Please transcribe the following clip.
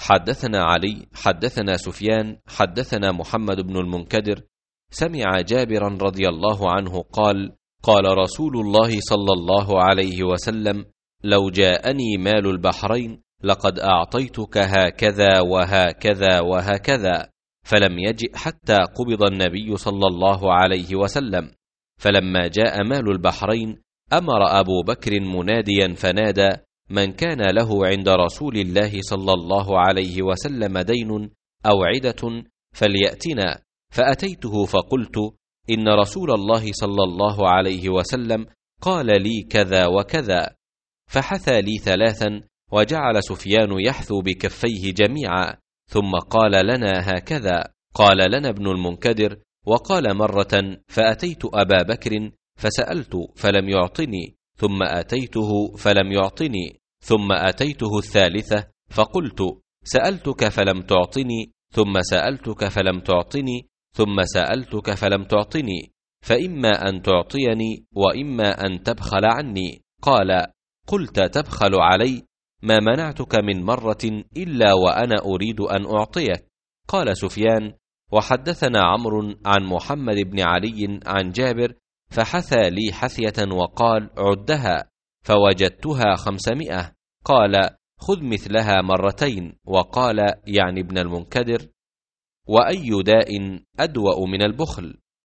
حدثنا علي حدثنا سفيان حدثنا محمد بن المنكدر سمع جابرا رضي الله عنه قال: قال رسول الله صلى الله عليه وسلم: لو جاءني مال البحرين لقد أعطيتك هكذا وهكذا وهكذا، فلم يجئ حتى قبض النبي صلى الله عليه وسلم. فلما جاء مال البحرين أمر أبو بكر مناديا فنادى: من كان له عند رسول الله صلى الله عليه وسلم دين أو عدة فليأتنا. فأتيته فقلت: إن رسول الله صلى الله عليه وسلم قال لي كذا وكذا. فحثى لي ثلاثا، وجعل سفيان يحثو بكفيه جميعا، ثم قال لنا هكذا. قال لنا ابن المنكدر: وقال مرة: فأتيت أبا بكر فسألت فلم يعطني، ثم أتيته فلم يعطني، ثم أتيته الثالثة فقلت: سألتك فلم تعطني، ثم سألتك فلم تعطني، ثم سألتك فلم تعطني، فإما أن تعطيني وإما أن تبخل عني. قال: قلت تبخل علي؟ ما منعتك من مرة إلا وأنا أريد أن أعطيك. قال سفيان: وحدثنا عمرو عن محمد بن علي عن جابر، فحثى لي حثية وقال: عدها، فوجدتها 500. قال: خذ مثلها مرتين. وقال يعني ابن المنكدر: وأي داء أدوأ من البخل؟